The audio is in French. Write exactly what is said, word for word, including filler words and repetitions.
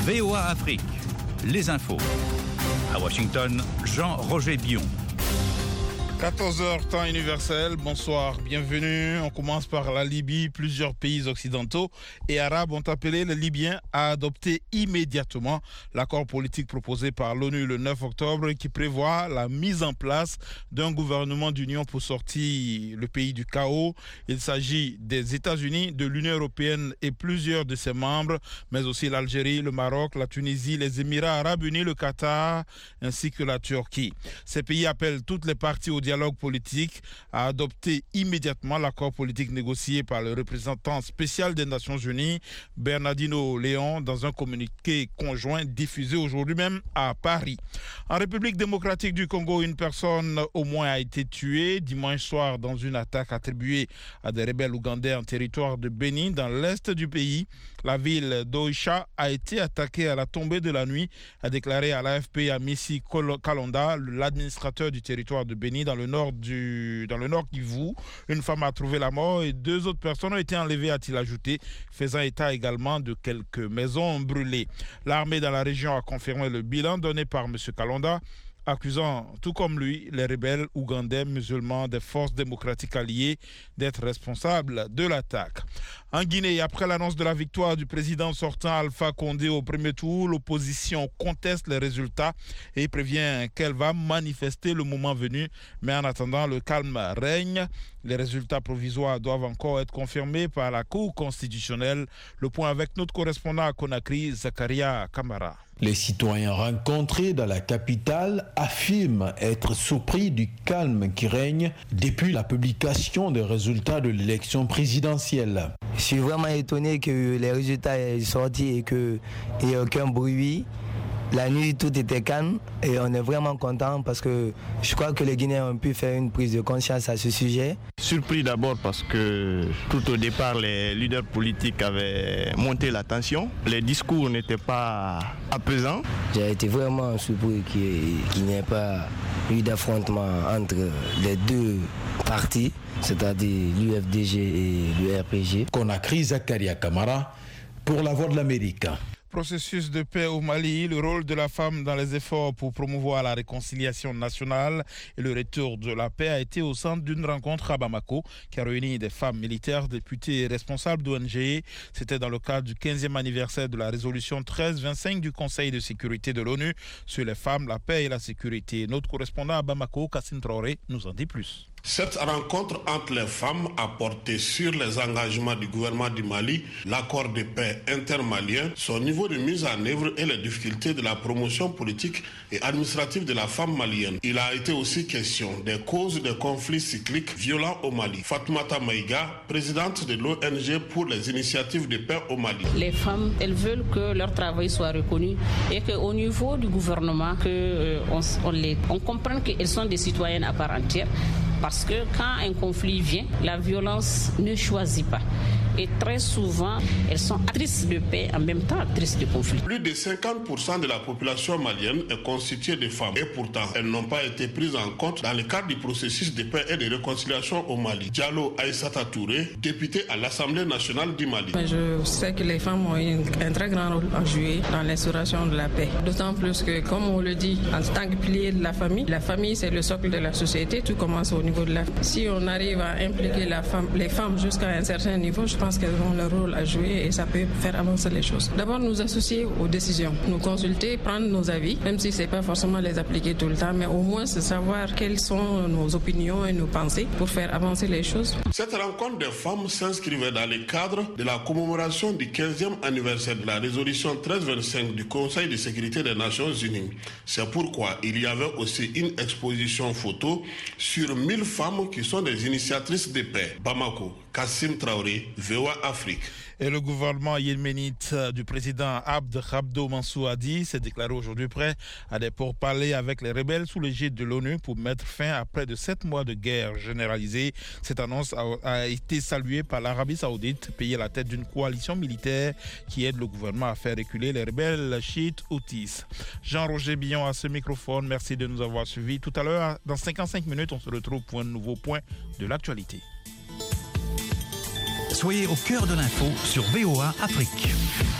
V O A Afrique, les infos. À Washington, Jean-Roger Bion. quatorze heures, temps universel. Bonsoir, bienvenue. On commence par la Libye. Plusieurs pays occidentaux et arabes ont appelé les Libyens à adopter immédiatement l'accord politique proposé par l'ONU le neuf octobre qui prévoit la mise en place d'un gouvernement d'union pour sortir le pays du chaos. Il s'agit des États-Unis, de l'Union européenne et plusieurs de ses membres, mais aussi l'Algérie, le Maroc, la Tunisie, les Émirats arabes unis, le Qatar ainsi que la Turquie. Ces pays appellent toutes les parties au dialogue politique à adopter immédiatement l'accord politique négocié par le représentant spécial des Nations Unies, Bernardino Léon, dans un communiqué conjoint diffusé aujourd'hui même à Paris. En République démocratique du Congo, une personne au moins a été tuée dimanche soir dans une attaque attribuée à des rebelles ougandais en territoire de Bénin, dans l'est du pays. La ville d'Oicha a été attaquée à la tombée de la nuit, a déclaré à l'A F P Amissi Kalonda, l'administrateur du territoire de Bénin, dans le nord du, dans le nord Kivu. Une femme a trouvé la mort et deux autres personnes ont été enlevées, a-t-il ajouté, faisant état également de quelques maisons brûlées. L'armée dans la région a confirmé le bilan donné par M. Kalonda, accusant, tout comme lui, les rebelles ougandais musulmans des forces démocratiques alliées d'être responsables de l'attaque. En Guinée, après l'annonce de la victoire du président sortant Alpha Condé au premier tour, l'opposition conteste les résultats et prévient qu'elle va manifester le moment venu. Mais en attendant, le calme règne. Les résultats provisoires doivent encore être confirmés par la Cour constitutionnelle. Le point avec notre correspondant à Conakry, Zakaria Kamara. Les citoyens rencontrés dans la capitale affirment être surpris du calme qui règne depuis la publication des résultats de l'élection présidentielle. Je suis vraiment étonné que les résultats soient sortis et qu'il n'y ait aucun bruit. La nuit, tout était calme et on est vraiment content parce que je crois que les Guinéens ont pu faire une prise de conscience à ce sujet. Surpris d'abord parce que tout au départ, les leaders politiques avaient monté la tension. Les discours n'étaient pas apaisants. J'ai été vraiment surpris qu'il n'y ait pas eu d'affrontement entre les deux partis, c'est-à-dire l'U F D G et le R P G. Conakry, Zakaria Kamara pour la Voix de l'Amérique. Processus de paix au Mali, le rôle de la femme dans les efforts pour promouvoir la réconciliation nationale et le retour de la paix a été au centre d'une rencontre à Bamako qui a réuni des femmes militaires, députés et responsables d'O N G. C'était dans le cadre du quinzième anniversaire de la résolution treize vingt-cinq du Conseil de sécurité de l'ONU sur les femmes, la paix et la sécurité. Notre correspondant à Bamako, Kassim Traoré, nous en dit plus. Cette rencontre entre les femmes a porté sur les engagements du gouvernement du Mali, l'accord de paix intermalien, son niveau de mise en œuvre et les difficultés de la promotion politique et administrative de la femme malienne. Il a été aussi question des causes des conflits cycliques violents au Mali. Fatoumata Maïga, présidente de l'O N G pour les initiatives de paix au Mali. Les femmes, elles veulent que leur travail soit reconnu et qu'au niveau du gouvernement, que, euh, on, on, les, on comprenne qu'elles sont des citoyennes à part entière. Parce que quand un conflit vient, la violence ne choisit pas. Et très souvent, elles sont actrices de paix, en même temps actrices de conflit. Plus de cinquante pour cent de la population malienne est constituée de femmes. Et pourtant, elles n'ont pas été prises en compte dans le cadre du processus de paix et de réconciliation au Mali. Diallo Aïssata Touré, députée à l'Assemblée nationale du Mali. Je sais que les femmes ont un très grand rôle à jouer dans l'instauration de la paix. D'autant plus que, comme on le dit, en tant que pilier de la famille, la famille c'est le socle de la société, tout commence au niveau de la famille. Si on arrive à impliquer la femme, les femmes jusqu'à un certain niveau, je pense qu'elles ont leur rôle à jouer et ça peut faire avancer les choses. D'abord, nous associer aux décisions, nous consulter, prendre nos avis, même si ce n'est pas forcément les appliquer tout le temps, mais au moins savoir quelles sont nos opinions et nos pensées pour faire avancer les choses. Cette rencontre des femmes s'inscrivait dans le cadre de la commémoration du quinzième anniversaire de la résolution treize vingt-cinq du Conseil de sécurité des Nations Unies. C'est pourquoi il y avait aussi une exposition photo sur mille femmes qui sont des initiatrices de paix. Bamako, Kassim Traoré, V O A Afrique. Et le gouvernement yéménite du président Abd Rabdo Mansour Hadi s'est déclaré aujourd'hui prêt à des pourparlers avec les rebelles sous l'égide de l'ONU pour mettre fin à près de sept mois de guerre généralisée. Cette annonce a, a été saluée par l'Arabie Saoudite, pays à la tête d'une coalition militaire qui aide le gouvernement à faire reculer les rebelles chiites houthis. Jean-Roger Bion à ce microphone, merci de nous avoir suivis. Tout à l'heure, dans cinquante-cinq minutes, on se retrouve pour un nouveau point de l'actualité. Soyez au cœur de l'info sur V O A Afrique.